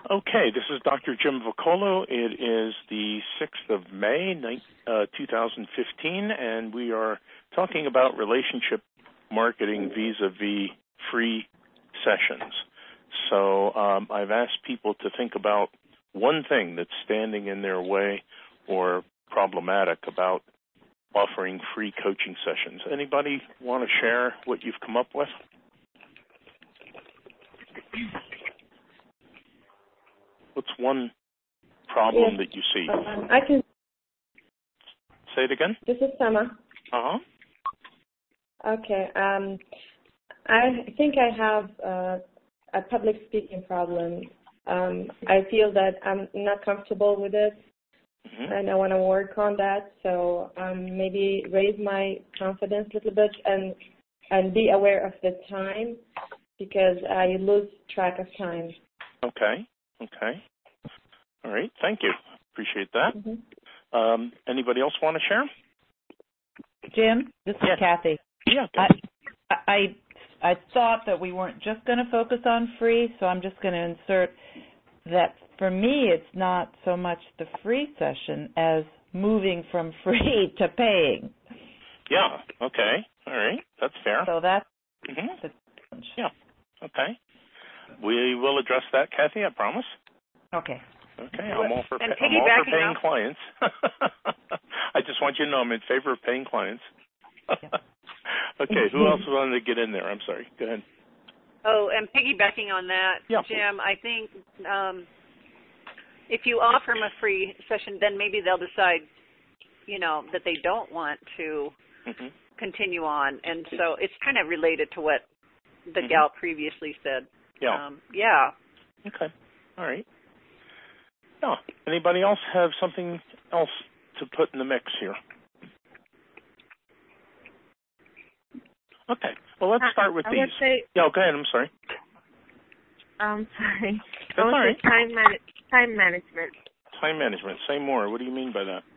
Okay, this is Dr. Jim Vocolo. It is the 6th of May, 2015, and we are talking about relationship marketing vis-a-vis free sessions. So I've asked people to think about one thing that's standing in their way or problematic about offering free coaching sessions. Anybody want to share what you've come up with? What's one problem that you see? I can. Say it again? This is Sama. Uh-huh. Okay. I think I have a public speaking problem. I feel that I'm not comfortable with it, and I want to work on that. So maybe raise my confidence a little bit and be aware of the time, because I lose track of time. Okay. All right. Thank you. Appreciate that. Anybody else want to share? Jim, this is Kathy. Yeah. I thought that we weren't just going to focus on free, so I'm just going to insert that for me it's not so much the free session as moving from free to paying. Yeah. Okay. All right. That's fair. So that's the challenge. Yeah. Okay. We will address that, Kathy, I promise. Okay. Okay, I'm all for paying clients. I just want you to know I'm in favor of paying clients. Okay, who else wanted to get in there? I'm sorry. Go ahead. Oh, and piggybacking on that, Jim, I think if you offer them a free session, then maybe they'll decide, that they don't want to continue on. And so it's kind of related to what the gal previously said. Yeah. Okay. All right. Yeah. Anybody else have something else to put in the mix here? Okay. Well, let's start with these. Go ahead. I'm sorry. Sorry. That's all right. Time management. Time management. Say more. What do you mean by that?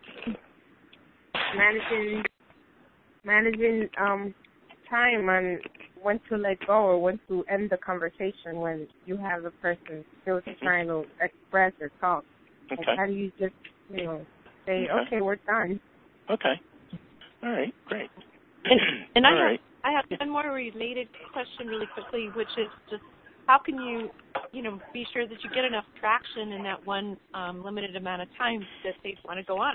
Managing time and when to let go or when to end the conversation when you have a person still trying to express or talk. Okay. Like, how do you just, say, okay, we're done? Okay. All right. Great. And I have one more related question really quickly, which is just how can you, be sure that you get enough traction in that one limited amount of time that they want to go on?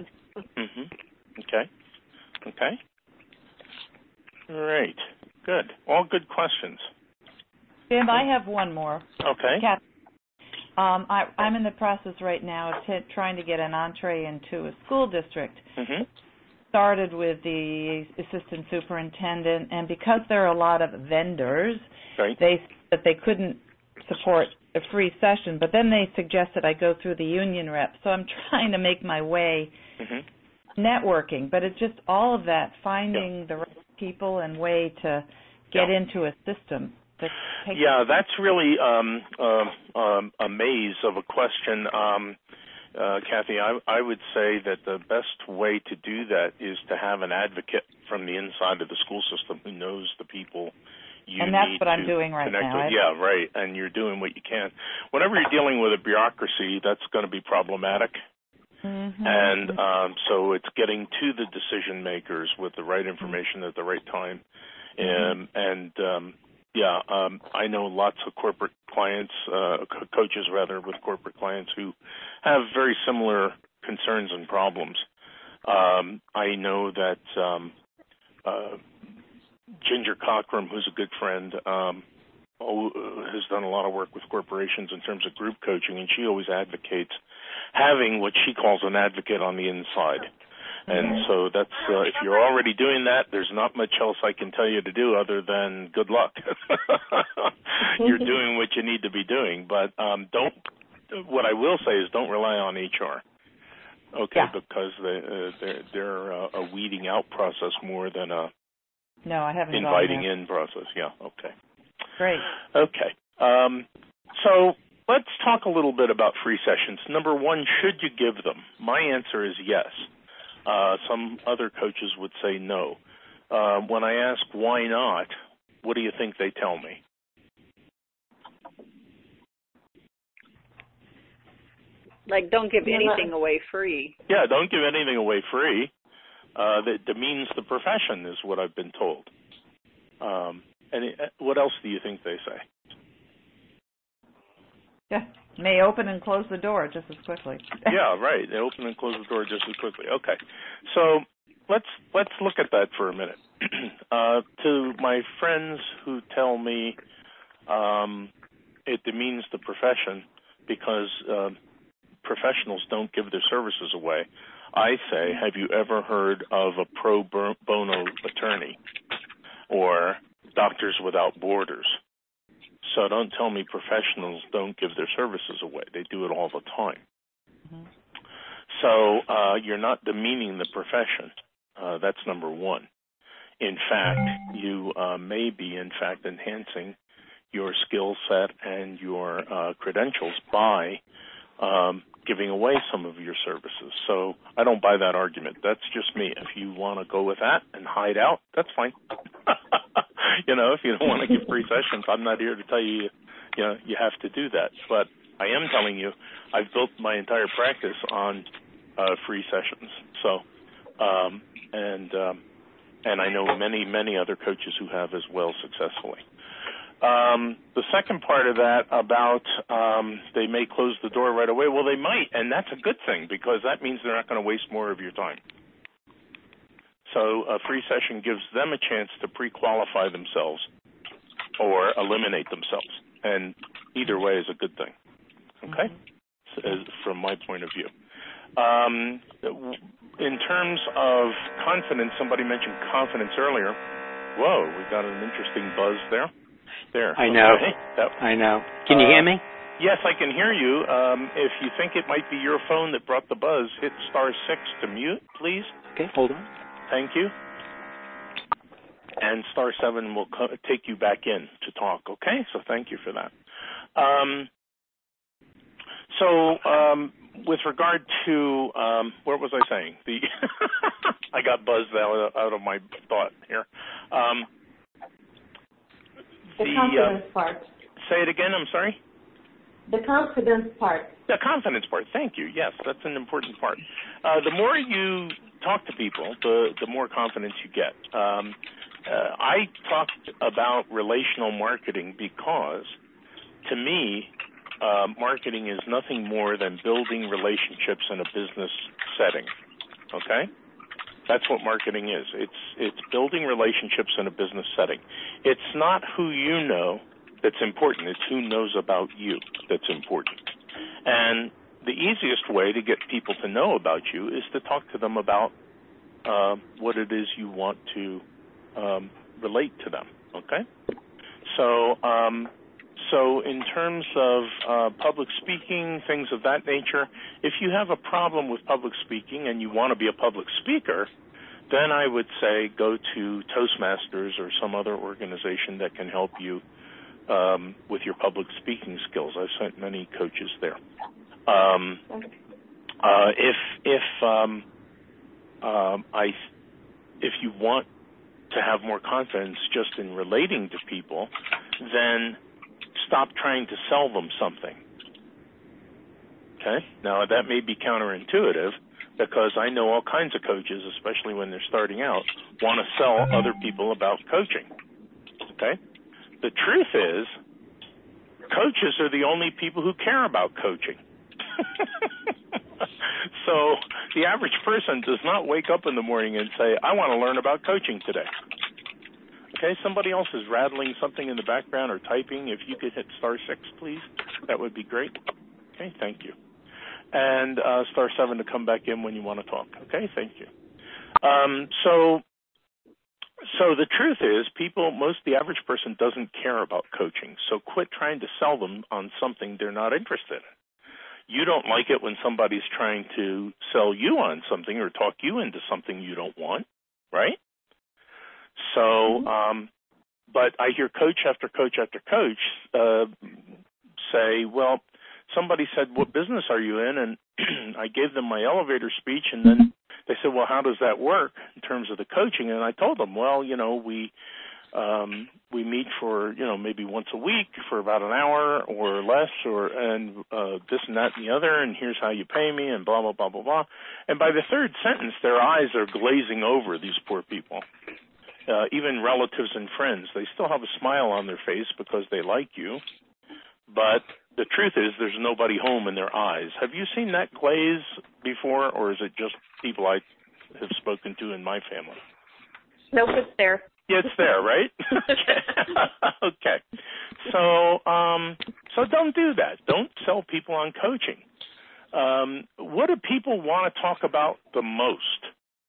Okay. All right. Good. All good questions. Jim, I have one more. Okay. Kathy, I'm in the process right now of trying to get an entree into a school district. Started with the assistant superintendent, and because there are a lot of vendors, they said that they couldn't support a free session, but then they suggested I go through the union rep. So I'm trying to make my way networking, but it's just all of that, finding the right people and way to get into a system. That's really a maze of a question. Kathy, I would say that the best way to do that is to have an advocate from the inside of the school system who knows the people you and that's need what to I'm doing right connect now. with. Yeah, right. And you're doing what you can. Whenever you're dealing with a bureaucracy, that's going to be problematic. And so it's getting to the decision makers with the right information at the right time. I know lots of corporate clients, coaches rather, with corporate clients who have very similar concerns and problems. I know that Ginger Cockrum, who's a good friend, has done a lot of work with corporations in terms of group coaching, and she always advocates having what she calls an advocate on the inside. And so that's if you're already doing that, there's not much else I can tell you to do other than good luck. You're doing what you need to be doing, but what I will say is don't rely on HR. Okay, because they're a weeding out process more than a I haven't inviting in process. Yeah, okay. Great. Okay. So let's talk a little bit about free sessions. Number one, should you give them? My answer is yes. Some other coaches would say no. When I ask why not, what do you think they tell me? Like, don't give anything away free. Yeah, don't give anything away free. That demeans the profession is what I've been told. What else do you think they say? Yeah, may open and close the door just as quickly. Yeah, right. They open and close the door just as quickly. Okay, so let's look at that for a minute. To my friends who tell me it demeans the profession because professionals don't give their services away, I say, have you ever heard of a pro bono attorney or Doctors Without Borders? So don't tell me professionals don't give their services away. They do it all the time. Mm-hmm. So you're not demeaning the profession. That's number one. In fact, you may be, in fact, enhancing your skill set and your credentials by giving away some of your services. So I don't buy that argument. That's just me. If you want to go with that and hide out, that's fine. If you don't want to give free sessions, I'm not here to tell you, you have to do that. But I am telling you, I've built my entire practice on free sessions. So, and I know many, many other coaches who have as well successfully. The second part of that about they may close the door right away. Well, they might, and that's a good thing because that means they're not going to waste more of your time. So a free session gives them a chance to pre-qualify themselves or eliminate themselves, and either way is a good thing, okay, from my point of view. In terms of confidence, somebody mentioned confidence earlier. Whoa, we got an interesting buzz there. I know. Okay. I know. Can you hear me? Yes, I can hear you. If you think it might be your phone that brought the buzz, hit *6 to mute, please. Okay, hold on. Thank you. And *7 will take you back in to talk, okay? So thank you for that. With regard to, what was I saying? I got buzzed out of my thought here. The confidence part. Say it again, I'm sorry? The confidence part. The confidence part, thank you. Yes, that's an important part. The more you talk to people, the more confidence you get. I talked about relational marketing because, to me, marketing is nothing more than building relationships in a business setting, okay? That's what marketing is. It's building relationships in a business setting. It's not who you know that's important. It's who knows about you that's important. And the easiest way to get people to know about you is to talk to them about what it is you want to relate to them, okay? So in terms of public speaking, things of that nature, if you have a problem with public speaking and you want to be a public speaker, then I would say go to Toastmasters or some other organization that can help you with your public speaking skills. I've sent many coaches there. If you want to have more confidence just in relating to people, then stop trying to sell them something. Okay? Now, that may be counterintuitive because I know all kinds of coaches, especially when they're starting out, want to sell other people about coaching. Okay? The truth is, coaches are the only people who care about coaching. So the average person does not wake up in the morning and say, I want to learn about coaching today. Okay, somebody else is rattling something in the background or typing. If you could hit *6, please, that would be great. Okay, thank you. And *7 to come back in when you want to talk. Okay, thank you. So the truth is, the average person doesn't care about coaching. So quit trying to sell them on something they're not interested in. You don't like it when somebody's trying to sell you on something or talk you into something you don't want, right? So, but I hear coach after coach after coach say, well, somebody said, what business are you in? And I gave them my elevator speech, and then they said, well, how does that work in terms of the coaching? And I told them, well, we We meet for, maybe once a week for about an hour or less, and this and that and the other, and here's how you pay me, and blah, blah, blah, blah, blah. And by the third sentence, their eyes are glazing over, these poor people. Even relatives and friends, they still have a smile on their face because they like you, but the truth is there's nobody home in their eyes. Have you seen that glaze before, or is it just people I have spoken to in my family? Nope, it's there. Yeah, it's there, right? Okay. So don't do that. Don't sell people on coaching. What do people want to talk about the most?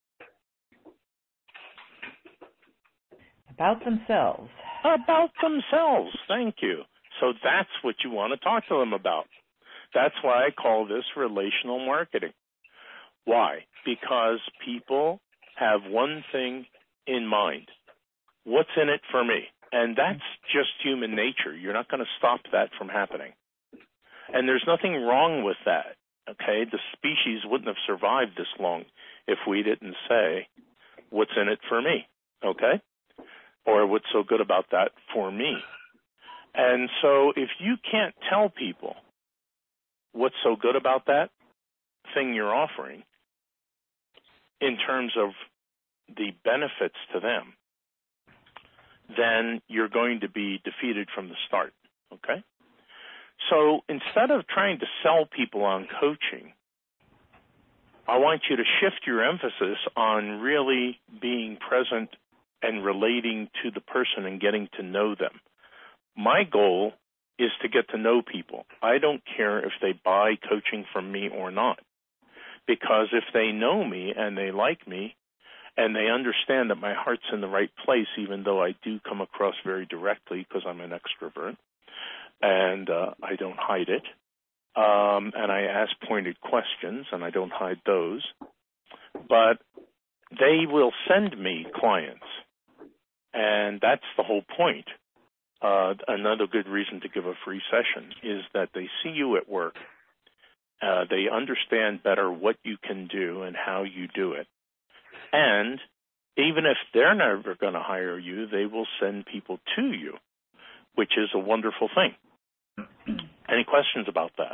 About themselves. About themselves. Thank you. So that's what you want to talk to them about. That's why I call this relational marketing. Why? Because people have one thing in mind. What's in it for me? And that's just human nature. You're not going to stop that from happening. And there's nothing wrong with that, okay? The species wouldn't have survived this long if we didn't say, what's in it for me, okay? Or what's so good about that for me? And so if you can't tell people what's so good about that thing you're offering in terms of the benefits to them, then you're going to be defeated from the start, okay? So instead of trying to sell people on coaching, I want you to shift your emphasis on really being present and relating to the person and getting to know them. My goal is to get to know people. I don't care if they buy coaching from me or not, because if they know me and they like me, and they understand that my heart's in the right place, even though I do come across very directly because I'm an extrovert, and I don't hide it. And I ask pointed questions, and I don't hide those. But they will send me clients, and that's the whole point. Another good reason to give a free session is that they see you at work. They understand better what you can do and how you do it. And even if they're never going to hire you, they will send people to you, which is a wonderful thing. Any questions about that?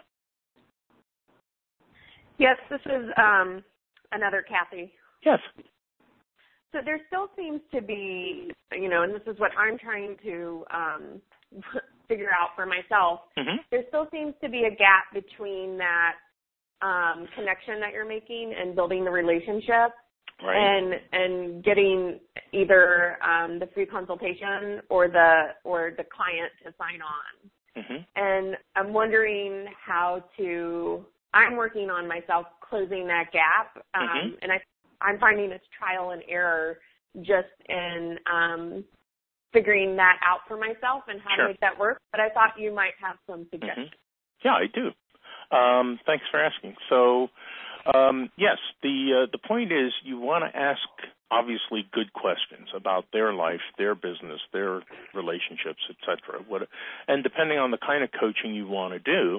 Yes, this is another Kathy. Yes. So there still seems to be, and this is what I'm trying to figure out for myself, there still seems to be a gap between that connection that you're making and building the relationship. Right. And getting either the free consultation or the client to sign on. And I'm wondering I'm working on myself closing that gap. And I'm finding it's trial and error just in figuring that out for myself and how to make that work. But I thought you might have some suggestions. Yeah, I do. Thanks for asking. So, yes, the point is you want to ask, obviously, good questions about their life, their business, their relationships, etc. And depending on the kind of coaching you want to do,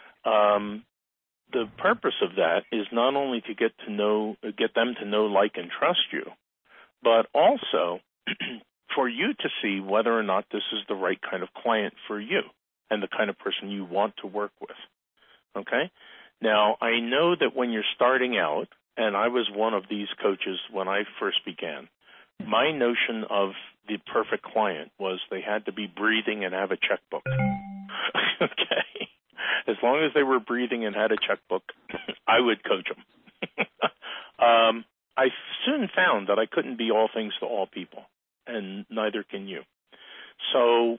the purpose of that is not only to get them to know, like, and trust you, but also for you to see whether or not this is the right kind of client for you and the kind of person you want to work with. Okay? Now, I know that when you're starting out, and I was one of these coaches when I first began, my notion of the perfect client was they had to be breathing and have a checkbook. Okay? As long as they were breathing and had a checkbook, I would coach them. I soon found that I couldn't be all things to all people, and neither can you. So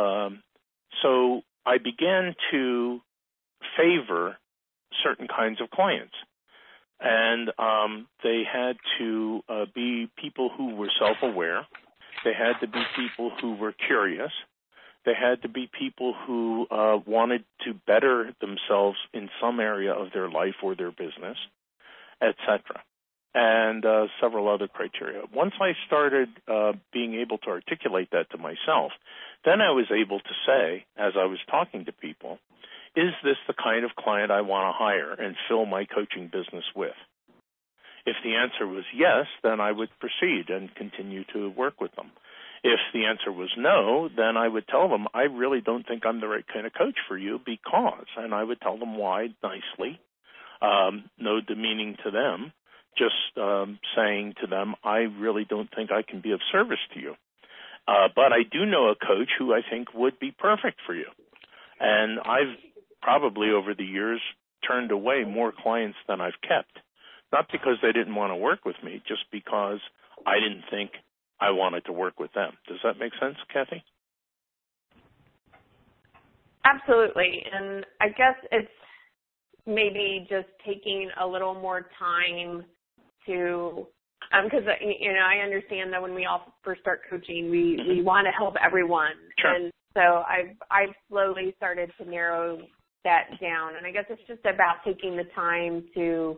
I began to favor certain kinds of clients. And they had to be people who were self-aware. They had to be people who were curious. They had to be people who wanted to better themselves in some area of their life or their business, etc., and several other criteria. Once I started being able to articulate that to myself, then I was able to say, as I was talking to people, is this the kind of client I want to hire and fill my coaching business with? If the answer was yes, then I would proceed and continue to work with them. If the answer was no, then I would tell them, I really don't think I'm the right kind of coach for you because, and I would tell them why nicely, no demeaning to them, just saying to them, I really don't think I can be of service to you. But I do know a coach who I think would be perfect for you. And I've probably over the years turned away more clients than I've kept, not because they didn't want to work with me, just because I didn't think I wanted to work with them. Does that make sense, Kathy? Absolutely. And I guess it's maybe just taking a little more time to, because, I understand that when we all first start coaching, we want to help everyone. Sure. And so I've slowly started to narrow that down. And I guess it's just about taking the time to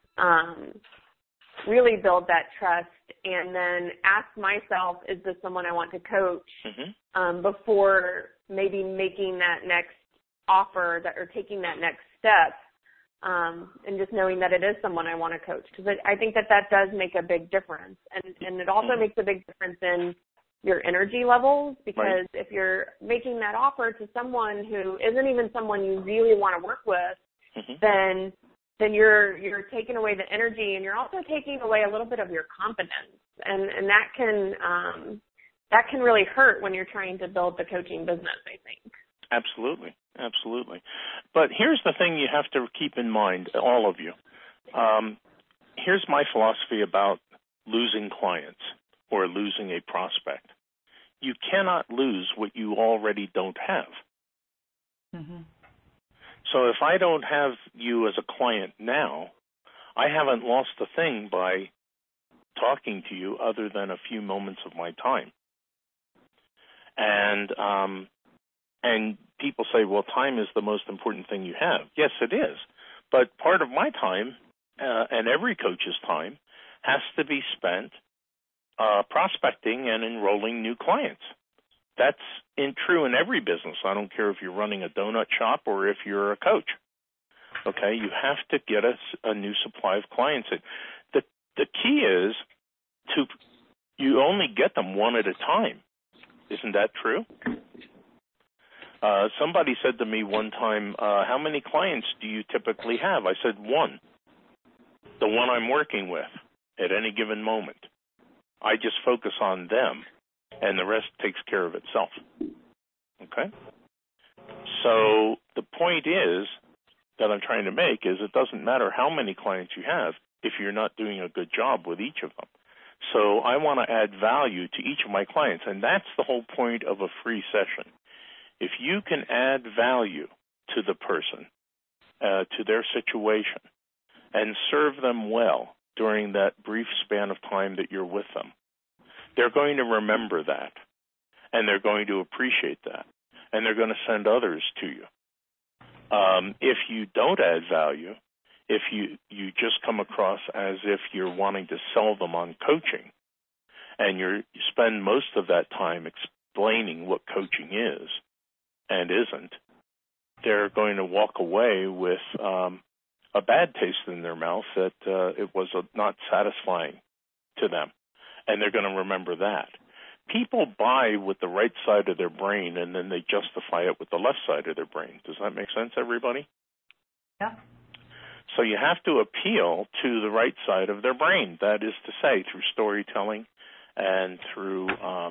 really build that trust and then ask myself, is this someone I want to coach before maybe making that next offer or taking that next step, and just knowing that it is someone I want to coach. Because I think that does make a big difference. And it also makes a big difference in your energy levels, because if you're making that offer to someone who isn't even someone you really want to work with, then you're taking away the energy, and you're also taking away a little bit of your confidence, and that can really hurt when you're trying to build the coaching business, I think. Absolutely. But here's the thing you have to keep in mind, all of you. Here's my philosophy about losing clients or losing a prospect. You cannot lose what you already don't have. So if I don't have you as a client now, I haven't lost a thing by talking to you other than a few moments of my time. And people say, well, time is the most important thing you have. Yes, it is. But part of my time, and every coach's time, has to be spent prospecting and enrolling new clients. That's true in every business. I don't care if you're running a donut shop or if you're a coach. Okay, you have to get a new supply of clients. The key is you only get them one at a time. Isn't that true? Somebody said to me one time, how many clients do you typically have? I said one. The one I'm working with at any given moment. I just focus on them, and the rest takes care of itself. Okay? So the point is that I'm trying to make is it doesn't matter how many clients you have if you're not doing a good job with each of them. So I want to add value to each of my clients, and that's the whole point of a free session. If you can add value to the person, to their situation, and serve them well during that brief span of time that you're with them, they're going to remember that, and they're going to appreciate that, and they're going to send others to you. If you don't add value, if you just come across as if you're wanting to sell them on coaching, and you spend most of that time explaining what coaching is and isn't, they're going to walk away with a bad taste in their mouth that it was not satisfying to them, and they're going to remember that. People buy with the right side of their brain, and then they justify it with the left side of their brain. Does that make sense, everybody? Yeah. So you have to appeal to the right side of their brain. That is to say, through storytelling and through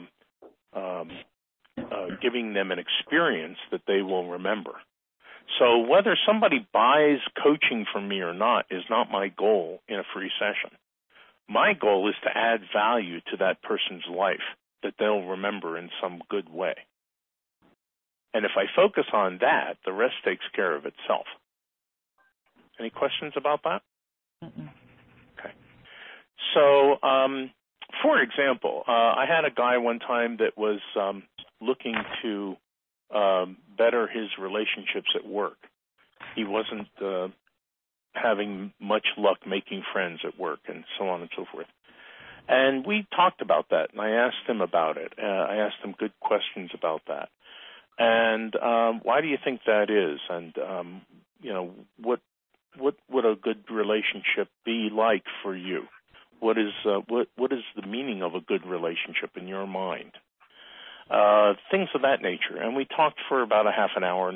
giving them an experience that they will remember. So whether somebody buys coaching from me or not is not my goal in a free session. My goal is to add value to that person's life that they'll remember in some good way. And if I focus on that, the rest takes care of itself. Any questions about that? Mm-mm. Okay. So, for example, I had a guy one time that was looking to better his relationships at work. He wasn't having much luck making friends at work and so on and so forth. And we talked about that, and I asked him about it. I asked him good questions about that. And why do you think that is? And, what would a good relationship be like for you? What is the meaning of a good relationship in your mind? things of that nature. And we talked for about a half an hour,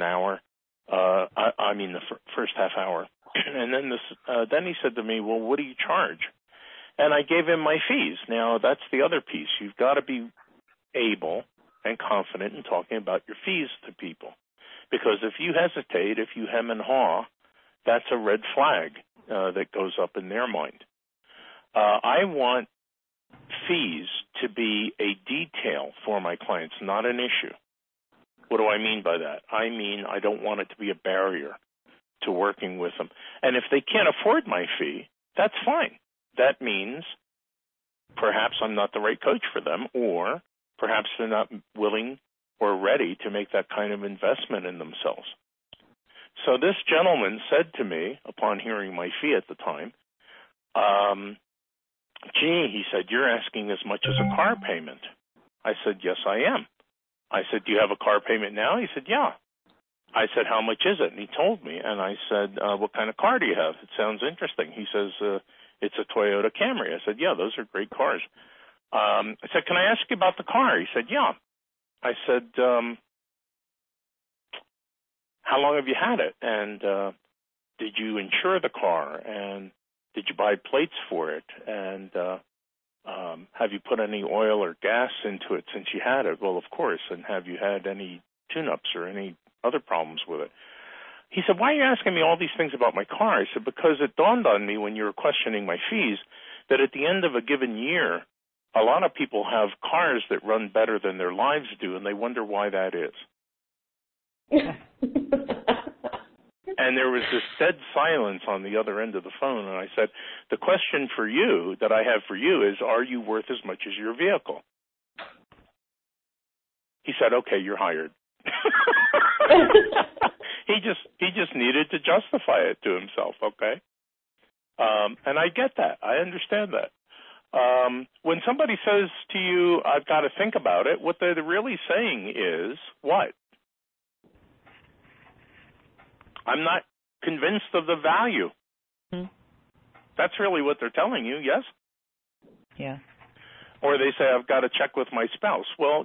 the first half hour. And then he said to me, well, what do you charge? And I gave him my fees. Now, that's the other piece. You've got to be able and confident in talking about your fees to people. Because if you hesitate, if you hem and haw, that's a red flag that goes up in their mind. I want fees to be a detail for my clients, not an issue. What do I mean by that? I mean I don't want it to be a barrier to working with them. And if they can't afford my fee, that's fine. That means perhaps I'm not the right coach for them, or perhaps they're not willing or ready to make that kind of investment in themselves. So this gentleman said to me, upon hearing my fee at the time, gee, he said, you're asking as much as a car payment. I said, yes, I am. I said, do you have a car payment now? He said, yeah. I said, how much is it? And he told me. And I said, what kind of car do you have? It sounds interesting. He says, it's a Toyota Camry. I said, yeah, those are great cars. I said, can I ask you about the car? He said, yeah. I said, how long have you had it? And did you insure the car? And did you buy plates for it? And have you put any oil or gas into it since you had it? Well, of course. And have you had any tune-ups or any other problems with it? He said, why are you asking me all these things about my car? I said, because it dawned on me when you were questioning my fees that at the end of a given year, a lot of people have cars that run better than their lives do, and they wonder why that is. And there was this dead silence on the other end of the phone, and I said, the question for you that I have for you is, are you worth as much as your vehicle? He said, okay, you're hired. He just needed to justify it to himself, okay? And I get that. I understand that. When somebody says to you, I've got to think about it, what they're really saying is, what? I'm not convinced of the value. Mm-hmm. That's really what they're telling you, yes? Yeah. Or they say, I've got to check with my spouse. Well,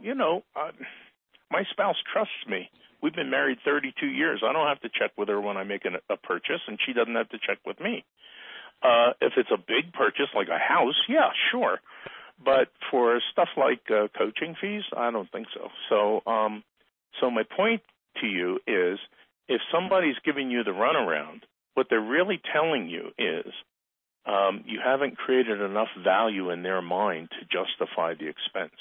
my spouse trusts me. We've been married 32 years. I don't have to check with her when I make a purchase, and she doesn't have to check with me. If it's a big purchase like a house, yeah, sure. But for stuff like coaching fees, I don't think so. So my point to you is, if somebody's giving you the runaround, what they're really telling you is you haven't created enough value in their mind to justify the expense.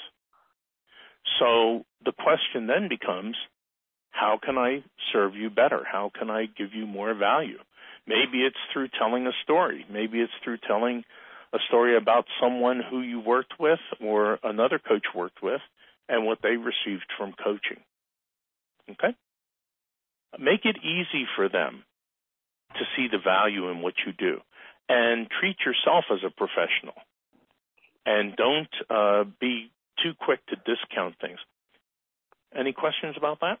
So the question then becomes, how can I serve you better? How can I give you more value? Maybe it's through telling a story. Maybe it's through telling a story about someone who you worked with or another coach worked with and what they received from coaching. Okay? Make it easy for them to see the value in what you do, and treat yourself as a professional. And don't be too quick to discount things. Any questions about that?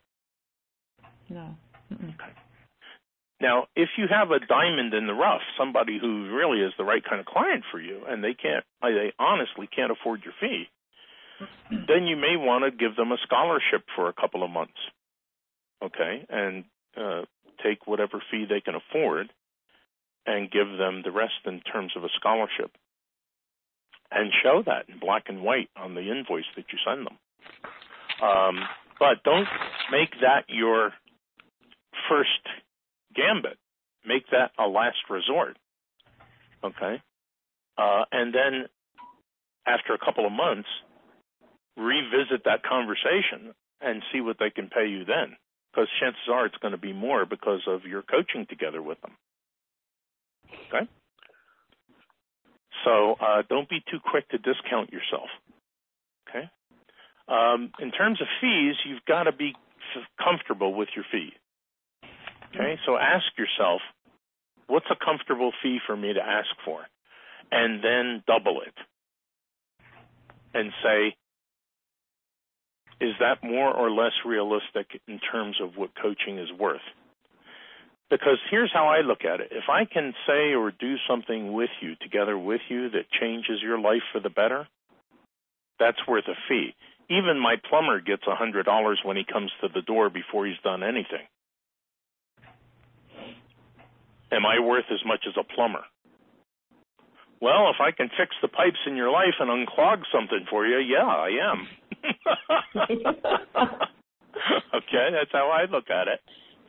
No. Okay. Now, if you have a diamond in the rough, somebody who really is the right kind of client for you, and they honestly can't afford your fee, then you may want to give them a scholarship for a couple of months. Okay, and take whatever fee they can afford and give them the rest in terms of a scholarship. And show that in black and white on the invoice that you send them. But don't make that your first gambit. Make that a last resort. Okay? And then after a couple of months, revisit that conversation and see what they can pay you then. Because chances are it's going to be more because of your coaching together with them. Okay? So don't be too quick to discount yourself. Okay? In terms of fees, you've got to be comfortable with your fee. Okay? So ask yourself, what's a comfortable fee for me to ask for? And then double it. And say, is that more or less realistic in terms of what coaching is worth? Because here's how I look at it. If I can say or do something with you, together with you, that changes your life for the better, that's worth a fee. Even my plumber gets $100 when he comes to the door before he's done anything. Am I worth as much as a plumber? Well, if I can fix the pipes in your life and unclog something for you, yeah, I am. Okay, that's how I look at it.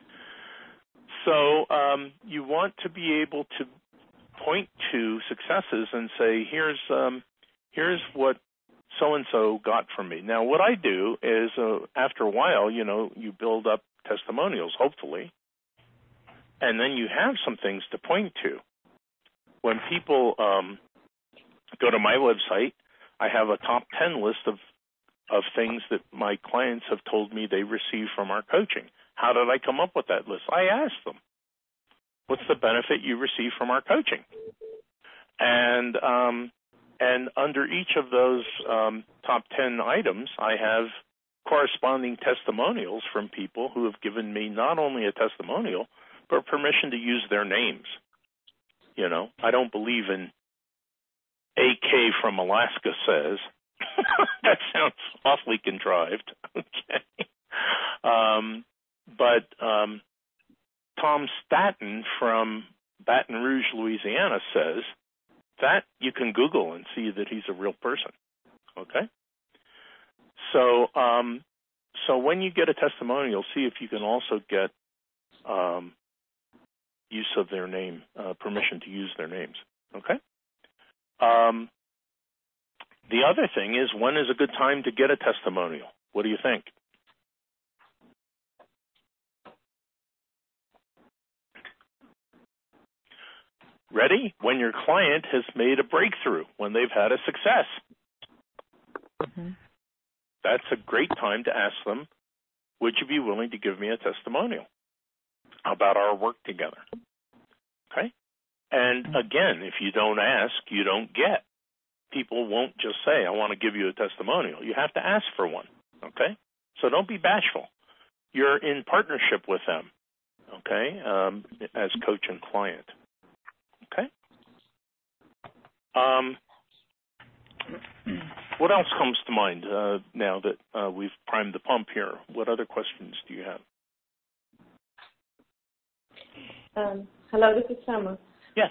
So you want to be able to point to successes and say, here's what so-and-so got from me. Now, what I do is after a while, you build up testimonials, hopefully, and then you have some things to point to. When people go to my website, I have a top 10 list of things that my clients have told me they receive from our coaching. How did I come up with that list? I asked them, what's the benefit you receive from our coaching? And under each of those top 10 items, I have corresponding testimonials from people who have given me not only a testimonial, but permission to use their names. I don't believe in AK from Alaska says. That sounds awfully contrived. Okay. But Tom Staten from Baton Rouge, Louisiana says that you can Google and see that he's a real person. Okay. So when you get a testimonial, see if you can also get use of their name, permission to use their names. Okay. The other thing is, when is a good time to get a testimonial? What do you think? Ready? When your client has made a breakthrough, when they've had a success. Mm-hmm. That's a great time to ask them, would you be willing to give me a testimonial about our work together? Okay? And again, if you don't ask, you don't get. People won't just say, I want to give you a testimonial. You have to ask for one. Okay? So don't be bashful. You're in partnership with them, okay, as coach and client. Okay? What else comes to mind now that we've primed the pump here? What other questions do you have? Hello, this is Sama. Yes.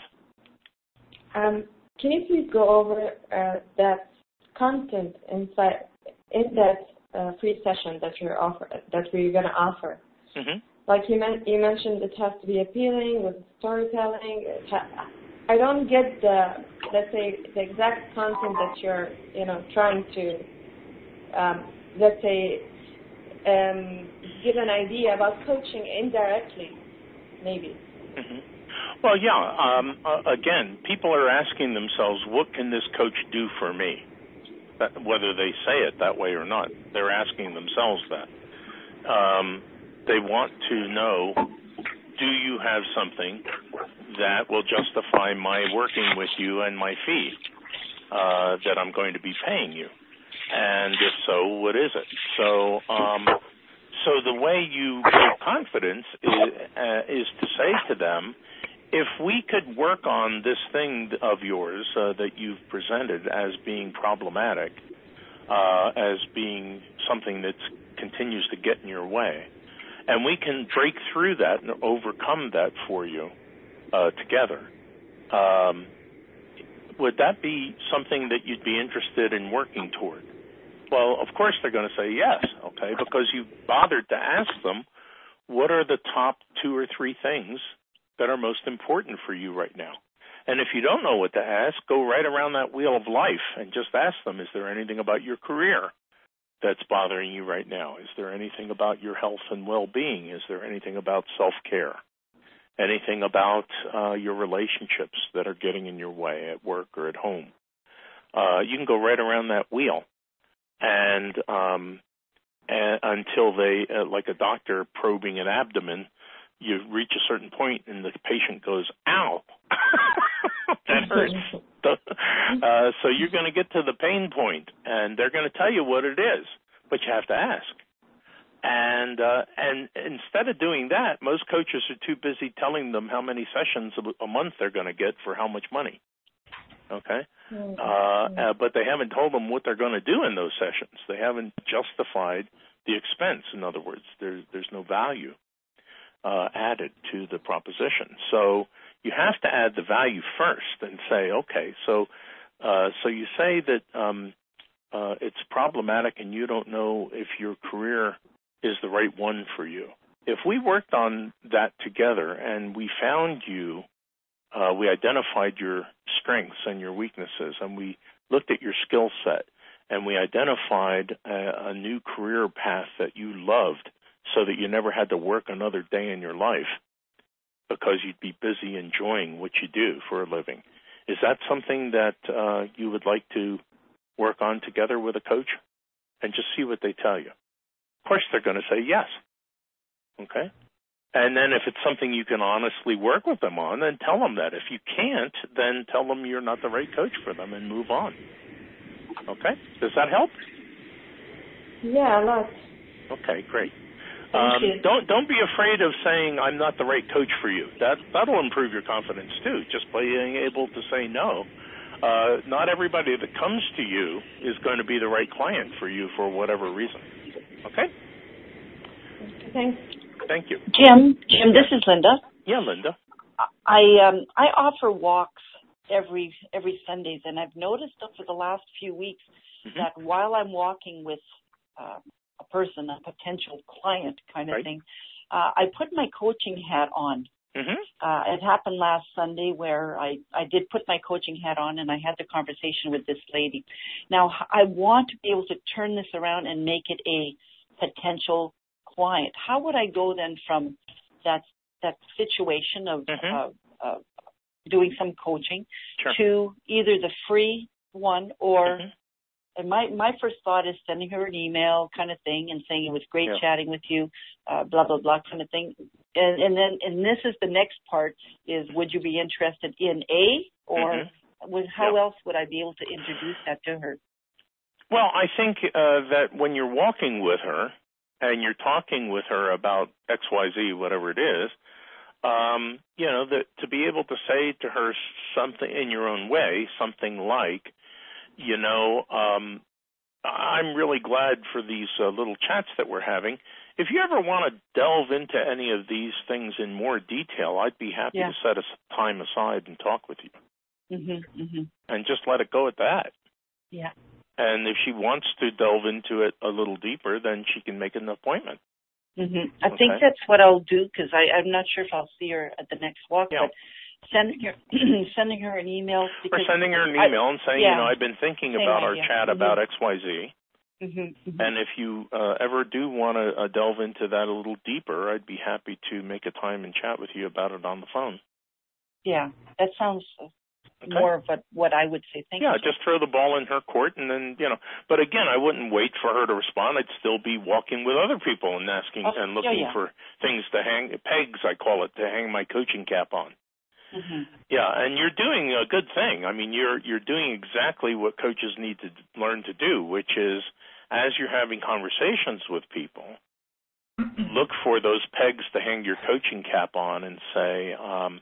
Can you please go over that content inside in that free session that we're going to offer? Mm-hmm. Like you mentioned, it has to be appealing with storytelling. I don't get the exact content that you're trying to give an idea about coaching indirectly, maybe. Mm-hmm. Well, yeah. Again, people are asking themselves, what can this coach do for me? Whether they say it that way or not, they're asking themselves that. They want to know, do you have something that will justify my working with you and my fee that I'm going to be paying you? And if so, what is it? So the way you build confidence is to say to them, if we could work on this thing of yours that you've presented as being problematic, as being something that continues to get in your way, and we can break through that and overcome that for you together, would that be something that you'd be interested in working toward? Well, of course they're going to say yes, okay, because you bothered to ask them, what are the top 2 or 3 things that are most important for you right now? And if you don't know what to ask, go right around that wheel of life and just ask them, is there anything about your career that's bothering you right now? Is there anything about your health and well-being? Is there anything about self-care? Anything about your relationships that are getting in your way at work or at home? You can go right around that wheel and until they, like a doctor probing an abdomen, you reach a certain point and the patient goes, ow, that hurts. So you're going to get to the pain point, and they're going to tell you what it is, but you have to ask. And instead of doing that, most coaches are too busy telling them how many sessions a month they're going to get for how much money. Okay? But they haven't told them what they're going to do in those sessions. They haven't justified the expense. In other words, there's no value added to the proposition. So you have to add the value first and say, okay, so you say that it's problematic and you don't know if your career is the right one for you. If we worked on that together and we found you, we identified your strengths and your weaknesses, and we looked at your skill set, and we identified a new career path that you loved so that you never had to work another day in your life because you'd be busy enjoying what you do for a living. Is that something that you would like to work on together with a coach and just see what they tell you? Of course, they're going to say yes. Okay? And then if it's something you can honestly work with them on, then tell them that. If you can't, then tell them you're not the right coach for them and move on. Okay? Does that help? Yeah, a lot. Okay, great. Thank you. Don't be afraid of saying I'm not the right coach for you. That'll improve your confidence too, just by being able to say no. Not everybody that comes to you is going to be the right client for you for whatever reason. Okay? Thanks. Thank you. Jim, this is Linda. Yeah, Linda. I offer walks every Sundays, and I've noticed over the last few weeks that while I'm walking with a person, a potential client kind of thing, I put my coaching hat on. It happened last Sunday where I did put my coaching hat on and I had the conversation with this lady. Now, I want to be able to turn this around and make it a potential client. How would I go then from that situation of doing some coaching to either the free one or and my first thought is sending her an email kind of thing and saying it was great chatting with you, blah, blah, blah kind of thing. And this is the next part is would you be interested in A or how else would I be able to introduce that to her? Well, I think that when you're walking with her and you're talking with her about XYZ, whatever it is, that to be able to say to her something in your own way, something like, I'm really glad for these little chats that we're having. If you ever want to delve into any of these things in more detail, I'd be happy to set time aside and talk with you. And just let it go at that. Yeah. And if she wants to delve into it a little deeper, then she can make an appointment. I think that's what I'll do because I'm not sure if I'll see her at the next walk, but sending her an email. Or sending her an email and saying, I've been thinking about our chat about XYZ. And if you ever do want to delve into that a little deeper, I'd be happy to make a time and chat with you about it on the phone. Yeah, that sounds more of what I would say. Thank you. Yeah, just throw the ball in her court and then, But again, I wouldn't wait for her to respond. I'd still be walking with other people and asking and looking for things to hang, pegs, I call it, to hang my coaching cap on. Yeah, and you're doing a good thing. I mean, you're doing exactly what coaches need to learn to do, which is as you're having conversations with people, look for those pegs to hang your coaching cap on and say,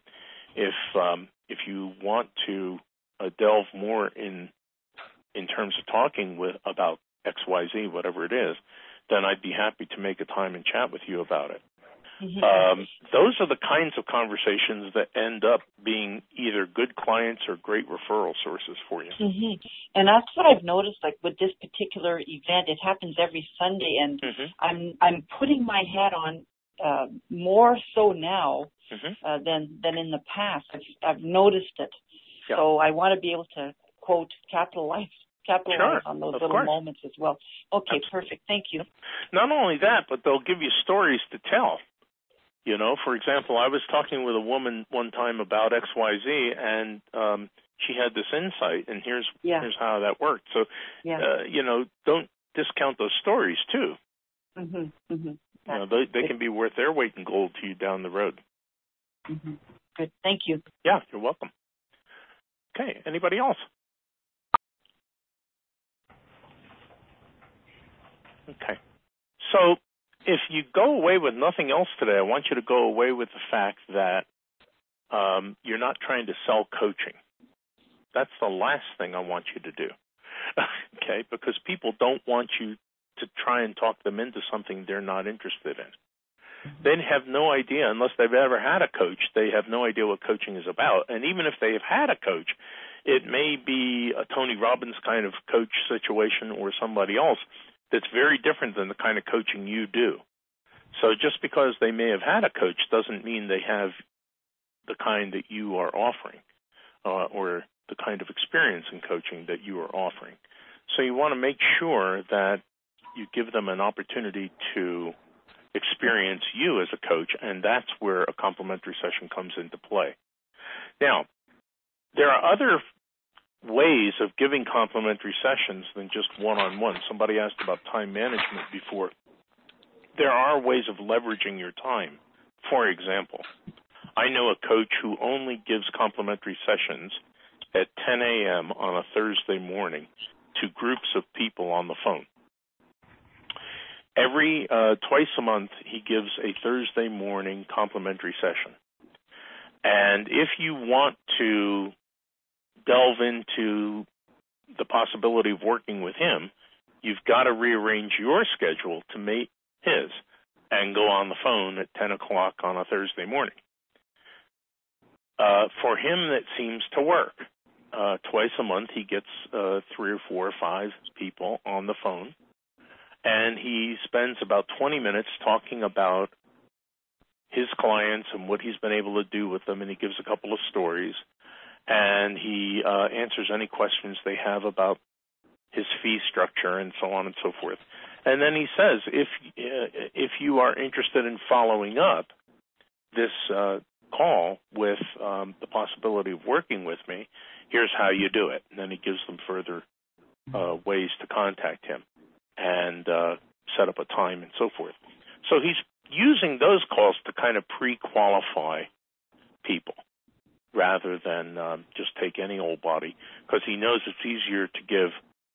if you want to delve more in terms of talking about XYZ, whatever it is, then I'd be happy to make a time and chat with you about it. Those are the kinds of conversations that end up being either good clients or great referral sources for you. And that's what I've noticed, like with this particular event, it happens every Sunday, and I'm putting my hat on more so now than in the past. I've noticed it. So I want to be able to, quote, capitalize on those little moments as well. Okay, perfect. Thank you. Not only that, but they'll give you stories to tell. For example, I was talking with a woman one time about XYZ, and she had this insight, and here's how that worked. So, don't discount those stories, too. They can be worth their weight in gold to you down the road. Good. Thank you. Yeah, you're welcome. Okay, anybody else? Okay. So, if you go away with nothing else today, I want you to go away with the fact that you're not trying to sell coaching. That's the last thing I want you to do, okay? Because people don't want you to try and talk them into something they're not interested in. They have no idea, unless they've ever had a coach, they have no idea what coaching is about. And even if they have had a coach, it may be a Tony Robbins kind of coach situation or somebody else that's very different than the kind of coaching you do. So just because they may have had a coach doesn't mean they have the kind that you are offering or the kind of experience in coaching that you are offering. So you want to make sure that you give them an opportunity to experience you as a coach, and that's where a complimentary session comes into play. Now, there are other ways of giving complimentary sessions than just one-on-one. Somebody asked about time management before. There are ways of leveraging your time. For example, I know a coach who only gives complimentary sessions at 10 a.m. on a Thursday morning to groups of people on the phone. Twice a month, he gives a Thursday morning complimentary session. And if you want to delve into the possibility of working with him, you've got to rearrange your schedule to meet his and go on the phone at 10 o'clock on a Thursday morning. For him, that seems to work. Twice a month, he gets 3 or 4 or 5 people on the phone, and he spends about 20 minutes talking about his clients and what he's been able to do with them, and he gives a couple of stories, and he answers any questions they have about his fee structure and so on and so forth. And then he says, if you are interested in following up this call with the possibility of working with me, here's how you do it. And then he gives them further ways to contact him and set up a time and so forth. So he's using those calls to kind of pre-qualify people rather than just take any old body, because he knows it's easier to give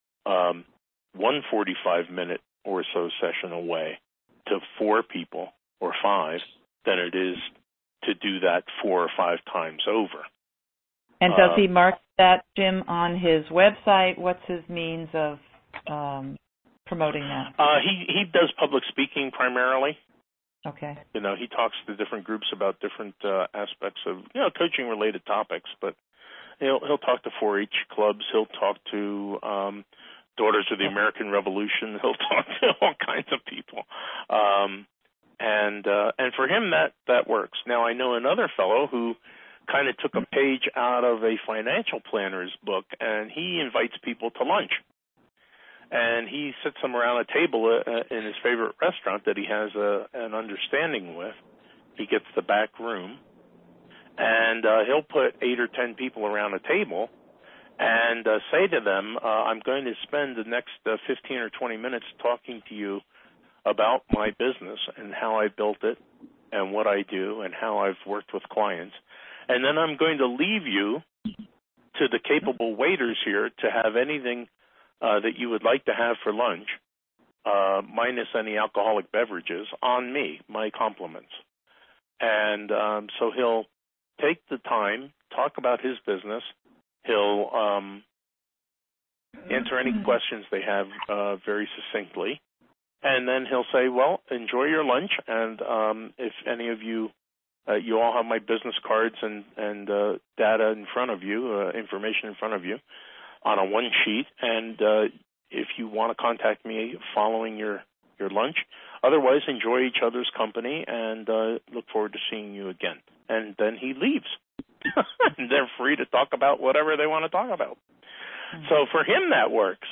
one 45-minute or so session away to 4 people or 5 than it is to do that 4 or 5 times over. And does he mark that, Jim, on his website? What's his means of promoting that? He does public speaking primarily. Okay. You know, he talks to different groups about different aspects of, coaching-related topics, but he'll talk to 4-H clubs. He'll talk to Daughters of the American Revolution. He'll talk to all kinds of people. And for him, that works. Now, I know another fellow who kind of took a page out of a financial planner's book, and he invites people to lunch. And he sits them around a table in his favorite restaurant that he has an understanding with. He gets the back room, and he'll put 8 or 10 people around a table and say to them, I'm going to spend the next 15 or 20 minutes talking to you about my business and how I built it and what I do and how I've worked with clients. And then I'm going to leave you to the capable waiters here to have anything that you would like to have for lunch, minus any alcoholic beverages, on me, my compliments. And so he'll take the time, talk about his business. He'll answer any questions they have very succinctly. And then he'll say, well, enjoy your lunch. And if any of you, you all have my business cards and data in front of you, information in front of you on a one sheet. And if you want to contact me following your lunch, otherwise enjoy each other's company and look forward to seeing you again. And then he leaves. And they're free to talk about whatever they want to talk about. So for him, that works.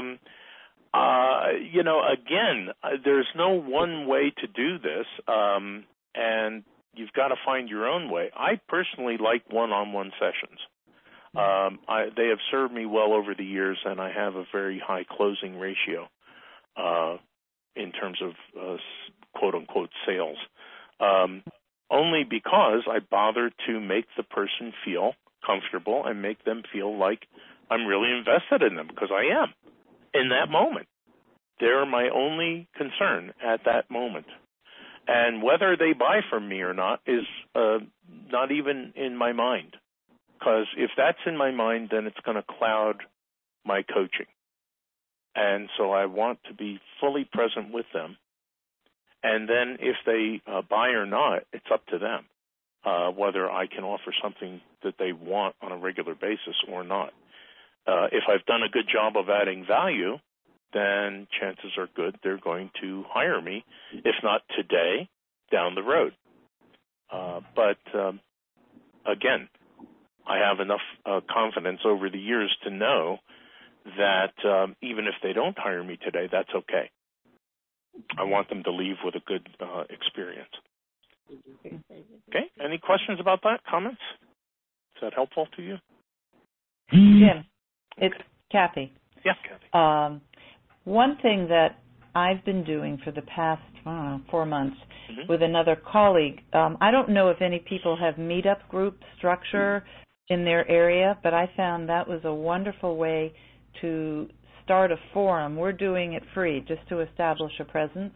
Again, there's no one way to do this, and you've got to find your own way. I personally like one-on-one sessions. They have served me well over the years, and I have a very high closing ratio in terms of quote-unquote sales, only because I bother to make the person feel comfortable and make them feel like I'm really invested in them, because I am in that moment. They're my only concern at that moment. And whether they buy from me or not is not even in my mind. because if that's in my mind, then it's going to cloud my coaching. And so I want to be fully present with them. And then if they buy or not, it's up to them whether I can offer something that they want on a regular basis or not. If I've done a good job of adding value, then chances are good they're going to hire me, if not today, down the road. But again, I have enough confidence over the years to know that even if they don't hire me today, that's okay. I want them to leave with a good experience. Okay, any questions about that? Comments? Is that helpful to you? Jim, it's Kathy. Yeah, Kathy. One thing that I've been doing for the past 4 months with another colleague, I don't know if any people have meetup group structure in their area, but I found that was a wonderful way to start a forum. We're doing it free just to establish a presence.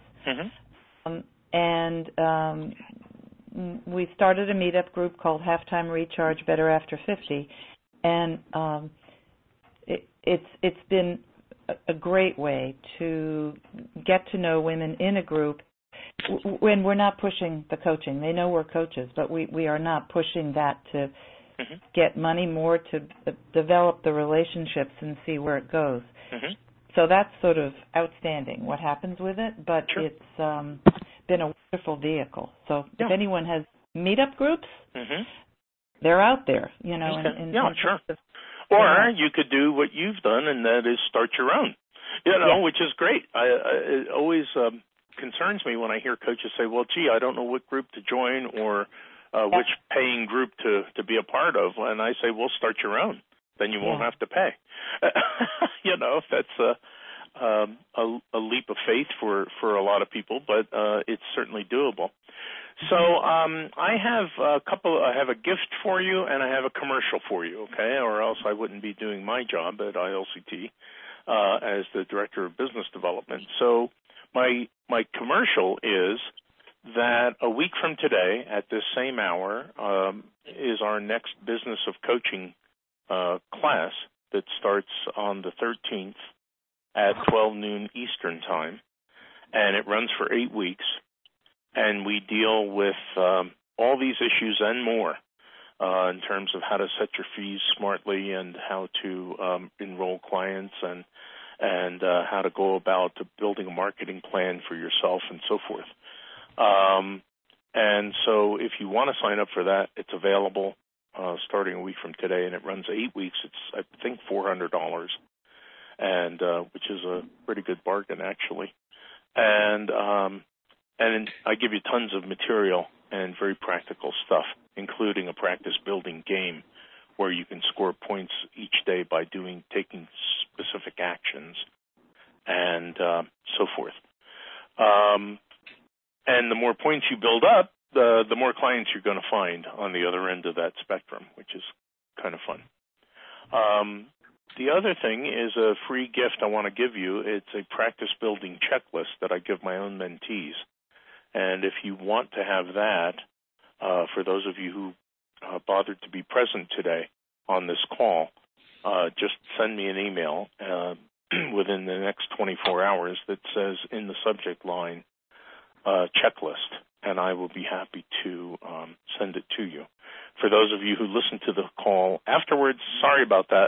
We started a meetup group called Halftime Recharge Better After 50, and it's been a great way to get to know women in a group when we're not pushing the coaching. They know we're coaches, but we are not pushing that to get money, more to develop the relationships and see where it goes. So that's sort of outstanding what happens with it, but it's been a wonderful vehicle. So if anyone has meetup groups, they're out there, you know. Or you could do what you've done, and that is start your own, which is great. It always concerns me when I hear coaches say, well, gee, I don't know what group to join or which paying group to be a part of. And I say, well, start your own. Then you won't have to pay. That's a leap of faith for a lot of people, but it's certainly doable. So I have a gift for you, and I have a commercial for you, okay? Or else I wouldn't be doing my job at ILCT as the Director of Business Development. So my commercial is that a week from today at this same hour is our next Business of Coaching class that starts on the 13th at 12 noon Eastern Time, and it runs for 8 weeks. And we deal with all these issues and more in terms of how to set your fees smartly and how to enroll clients and how to go about building a marketing plan for yourself and so forth. And so if you want to sign up for that, it's available starting a week from today, and it runs 8 weeks. It's, I think, $400, and which is a pretty good bargain, actually. And I give you tons of material and very practical stuff, including a practice-building game where you can score points each day by taking specific actions and so forth. And the more points you build up, the more clients you're going to find on the other end of that spectrum, which is kind of fun. The other thing is a free gift I want to give you. It's a practice-building checklist that I give my own mentees. And if you want to have that, for those of you who bothered to be present today on this call, just send me an email within the next 24 hours that says in the subject line, checklist, and I will be happy to send it to you. For those of you who listen to the call afterwards, sorry about that.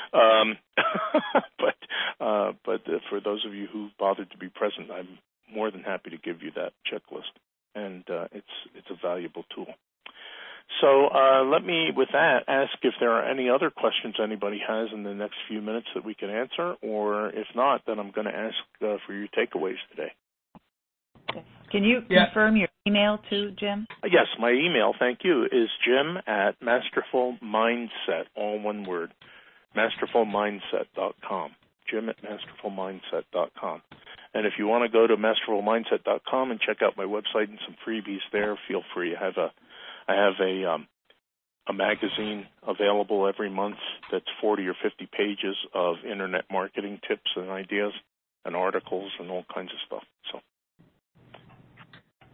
But for those of you who bothered to be present, I'm more than happy to give you that checklist, and it's a valuable tool. So let me, with that, ask if there are any other questions anybody has in the next few minutes that we can answer, or if not, then I'm going to ask for your takeaways today. Can you confirm your email too, Jim? Yes, my email, thank you, is jim@masterfulmindset, all one word, masterfulmindset.com, jim@masterfulmindset.com. And if you want to go to masterfulmindset.com and check out my website and some freebies there, feel free. I have a magazine available every month that's 40 or 50 pages of internet marketing tips and ideas and articles and all kinds of stuff. So.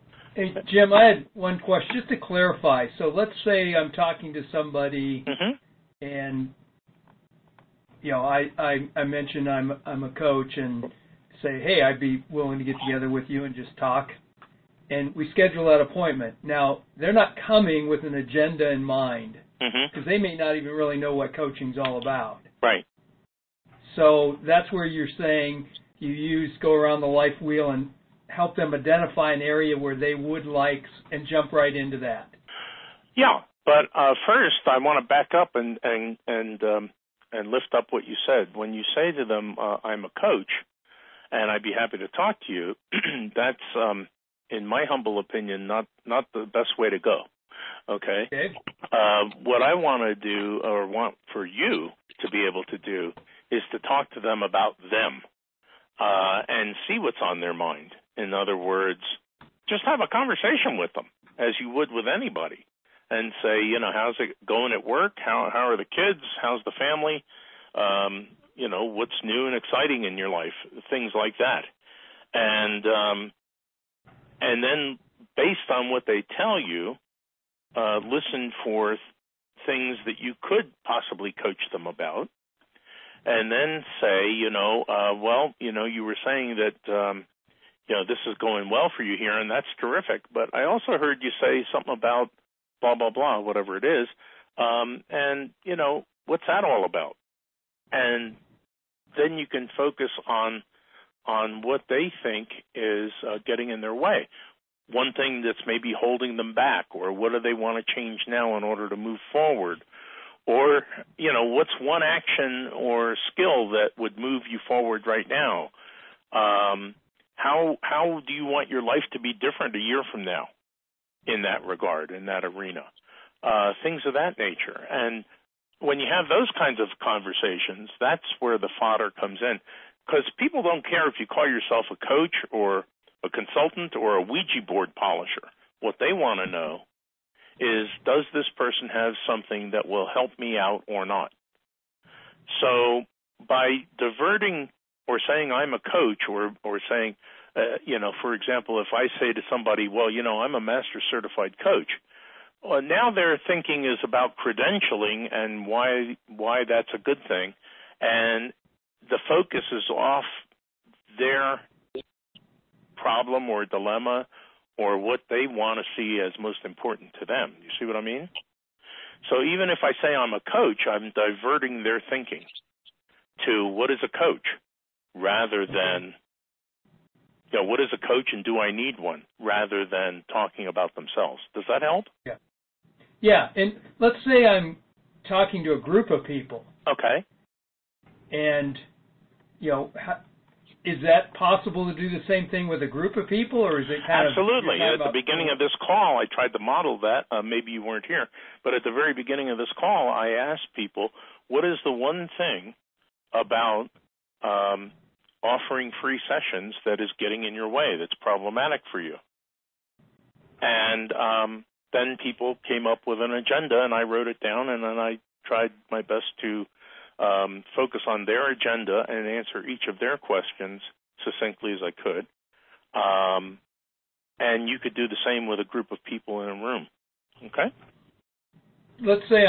Hey, Jim, I had one question just to clarify. So let's say I'm talking to somebody and I mentioned I'm a coach and say, hey, I'd be willing to get together with you and just talk, and we schedule that appointment. Now they're not coming with an agenda in mind because they may not even really know what coaching's all about. Right. So that's where you're saying you go around the life wheel and help them identify an area where they would like and jump right into that. Yeah, but first I want to back up and lift up what you said. When you say to them, I'm a coach, and I'd be happy to talk to you, that's, in my humble opinion, not the best way to go. Okay? What I want to do, or want for you to be able to do, is to talk to them about them and see what's on their mind. In other words, just have a conversation with them, as you would with anybody, and say, how's it going at work? How are the kids? How's the family? What's new and exciting in your life? Things like that. And then based on what they tell you, listen for things that you could possibly coach them about. And then say, you were saying that, this is going well for you here, and that's terrific. But I also heard you say something about blah, blah, blah, whatever it is. And, what's that all about? And then you can focus on what they think is getting in their way. One thing that's maybe holding them back, or what do they want to change now in order to move forward? Or, what's one action or skill that would move you forward right now? How do you want your life to be different a year from now in that regard, in that arena? Things of that nature. And when you have those kinds of conversations, that's where the fodder comes in. Because people don't care if you call yourself a coach or a consultant or a Ouija board polisher. What they want to know is, does this person have something that will help me out or not? So by diverting or saying I'm a coach, or saying, for example, if I say to somebody, well, I'm a master certified coach, well, now their thinking is about credentialing and why that's a good thing, and the focus is off their problem or dilemma or what they want to see as most important to them. You see what I mean? So even if I say I'm a coach, I'm diverting their thinking to what is a coach, rather than, what is a coach and do I need one, rather than talking about themselves. Does that help? Yeah. Yeah, and let's say I'm talking to a group of people. Okay. And, is that possible to do the same thing with a group of people, or is it kind Absolutely. of... At the beginning of this call, I tried to model that. Maybe you weren't here. But at the very beginning of this call, I asked people, what is the one thing about offering free sessions that is getting in your way, that's problematic for you? And then people came up with an agenda, and I wrote it down, and then I tried my best to focus on their agenda and answer each of their questions succinctly as I could. And you could do the same with a group of people in a room. Okay? Let's say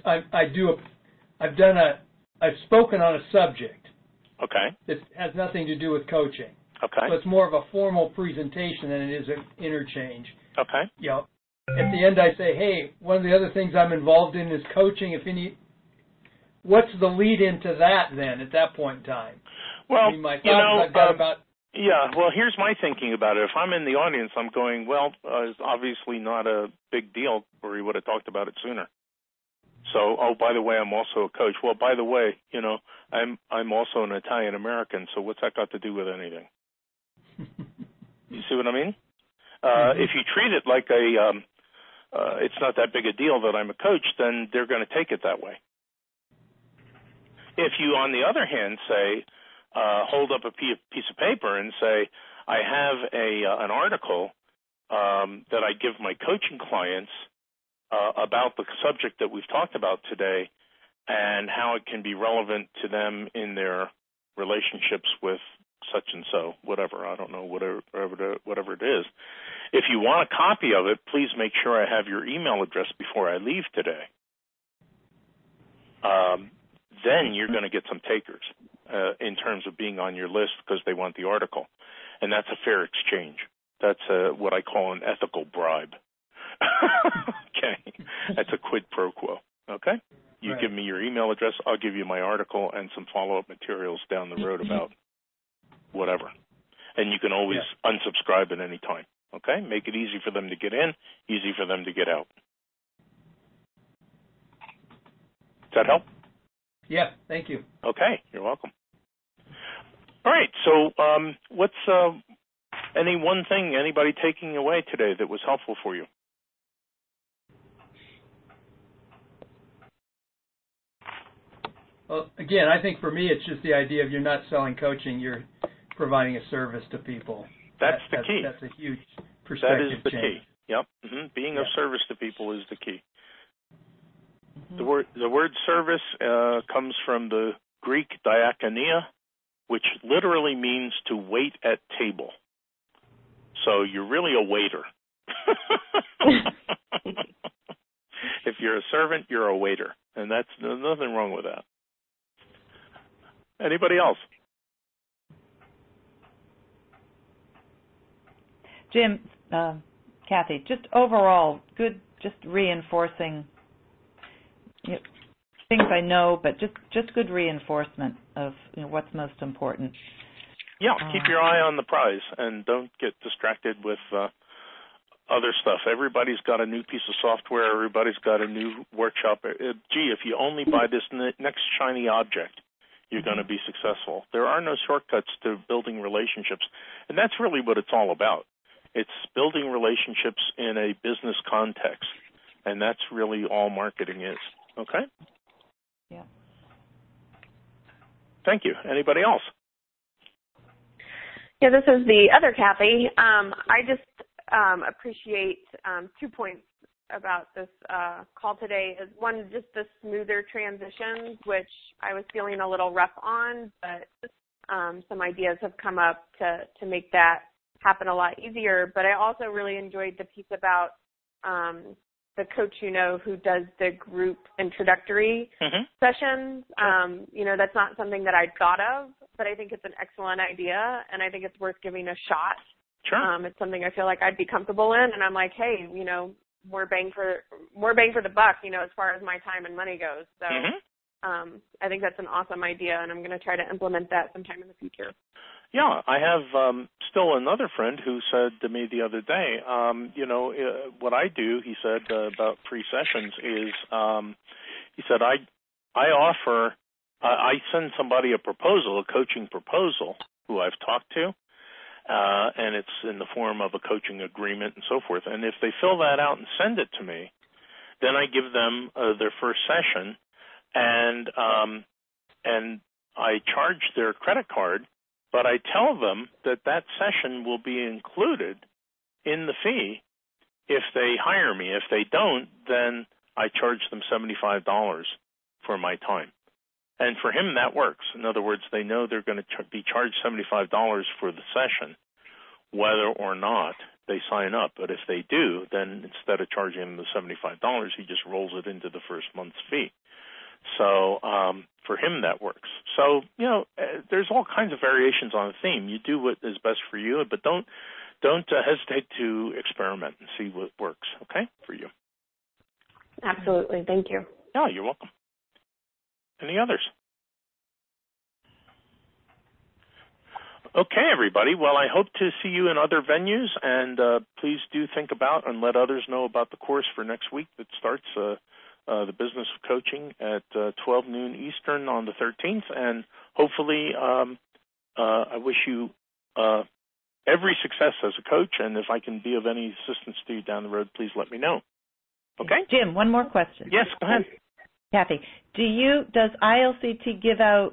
I've spoken on a subject. Okay. That has nothing to do with coaching. Okay. So it's more of a formal presentation than it is an interchange. Okay. At the end I say, hey, one of the other things I'm involved in is coaching. What's the lead into that then at that point in time? Well, Yeah, well, here's my thinking about it. If I'm in the audience, I'm going, well, it's obviously not a big deal, or he would have talked about it sooner. So, by the way, I'm also a coach. Well, by the way, I'm also an Italian American, so what's that got to do with anything? You see what I mean? If you treat it like it's not that big a deal that I'm a coach, then they're going to take it that way. If you, on the other hand, say, hold up a piece of paper and say, I have an article that I give my coaching clients about the subject that we've talked about today and how it can be relevant to them in their relationships with such and so, whatever. I don't know, whatever it is. If you want a copy of it, please make sure I have your email address before I leave today. then you're going to get some takers in terms of being on your list because they want the article. And that's a fair exchange. That's what I call an ethical bribe. Okay? That's a quid pro quo. Okay? You give me your email address, I'll give you my article and some follow-up materials down the road about whatever. And you can always unsubscribe at any time. Okay? Make it easy for them to get in, easy for them to get out. Does that help? Yeah, thank you. Okay, you're welcome. All right, so what's any one thing anybody taking away today that was helpful for you? Well, again, I think for me it's just the idea of you're not selling coaching, you're providing a service to people. That's the key. That's a huge perspective change. That is the key. Yep. Mm-hmm. Being of service to people is the key. Mm-hmm. The word service comes from the Greek diakonia, which literally means to wait at table. So you're really a waiter. If you're a servant, you're a waiter, and there's nothing wrong with that. Anybody else? Jim, Kathy, just overall, good, just reinforcing things I know, but just good reinforcement of what's most important. Yeah, keep your eye on the prize and don't get distracted with other stuff. Everybody's got a new piece of software. Everybody's got a new workshop. Gee, if you only buy this next shiny object, you're going to be successful. There are no shortcuts to building relationships, and that's really what it's all about. It's building relationships in a business context, and that's really all marketing is. Okay? Yeah. Thank you. Anybody else? Yeah, this is the other Kathy. I just appreciate 2 points about this call today. Is one, just the smoother transitions, which I was feeling a little rough on, but some ideas have come up to make that happen a lot easier. But I also really enjoyed the piece about the coach who does the group introductory sessions. That's not something that I'd thought of, but I think it's an excellent idea, and I think it's worth giving a shot. Sure. It's something I feel like I'd be comfortable in, and I'm like, hey, more bang for the buck, as far as my time and money goes. So I think that's an awesome idea, and I'm going to try to implement that sometime in the future. Yeah, I have still another friend who said to me the other day, what I do, he said, about free sessions is, he said, I send somebody a proposal, a coaching proposal, who I've talked to, and it's in the form of a coaching agreement and so forth. And if they fill that out and send it to me, then I give them their first session, and I charge their credit card. But I tell them that session will be included in the fee if they hire me. If they don't, then I charge them $75 for my time. And for him, that works. In other words, they know they're going to be charged $75 for the session, whether or not they sign up. But if they do, then instead of charging them the $75, he just rolls it into the first month's fee. So for him, that works. So, there's all kinds of variations on a theme. You do what is best for you, but don't hesitate to experiment and see what works, okay, for you. Absolutely. Thank you. Yeah, you're welcome. Any others? Okay, everybody. Well, I hope to see you in other venues, and please do think about and let others know about the course for next week that starts the Business of Coaching at 12 noon Eastern on the 13th. And hopefully I wish you every success as a coach, and if I can be of any assistance to you down the road, please let me know. Okay? Jim, one more question. Yes, go ahead. Kathy, does ILCT give out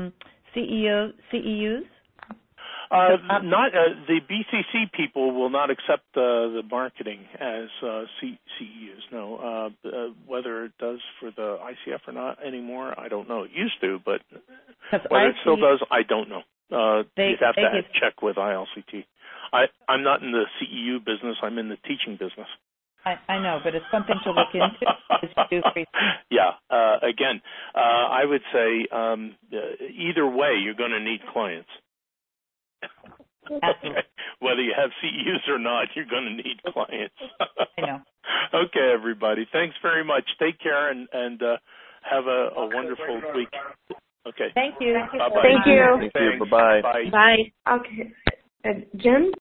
CEUs? Not the BCC people will not accept the marketing as CEUs. No, whether it does for the ICF or not anymore, I don't know. It used to, but whether it still does, I don't know. You'd have to check with ILCT. I'm not in the CEU business. I'm in the teaching business. I know, but it's something to look into. Yeah. Again, I would say either way, you're going to need clients. Okay. Whether you have CEUs or not, you're going to need clients. I know. Okay, everybody. Thanks very much. Take care and have a wonderful week. Okay. Thank you. Bye-bye. Thank you. Thank you. Bye-bye. Bye. Bye. Okay. Jim?